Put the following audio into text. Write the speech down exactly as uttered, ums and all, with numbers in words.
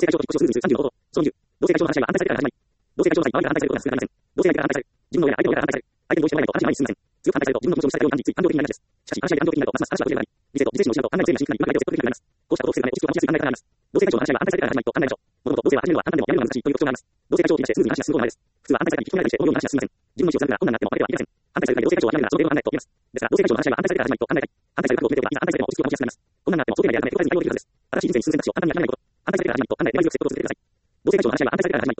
性会長の引っ越しをスムーズにするさんじゅうの方法。そのにじゅう。同性会長の話し合いは反対されてから始まり。同性会長の場合、周りから反対されることが少なくなりません。同性相手から反対される。自分の親や相手の親から反対される。相手に同意してもらえないと話が前に進みません。強く反対されると自分の気持ちをしたいように感じ、つい感情的になりがちです。しかし、話し合いで感情的になると、ますます話は後手になり、理性と理性心の失うと考えの整理が真摯になり、今相手を説得できるようになります。こうしたことを防ぐため、落ち着くを感じやすい考え方があります。同性会長の話し合いは反対されてから始まりと反対でしょう。もともと同性は始めるのは簡単でもやめるのは難しいという特徴があります。同性会長を聞き出してスムーズに話が進む方がないです。普通は反対されたり聞き込められたりして思うように話が進みません。自分の意思を貫くが困難になっても相手は言いません。反対される同性会長は諦めるならその程度の考えと言えます。ですが、同性会長の話し合いは反対されてから始まりと考えたい。反対される覚悟を決めておけば、いざ反対されても落ち着くを感じやすくなります。困難があっても想定内で改めて答えずに対応できるはずです。新しい人生に進む選択肢を簡単に諦めないこと。反対されてから始まりと考えて粘り強く説得を続けてください。同性会長の話し合いは反対されてから始まり、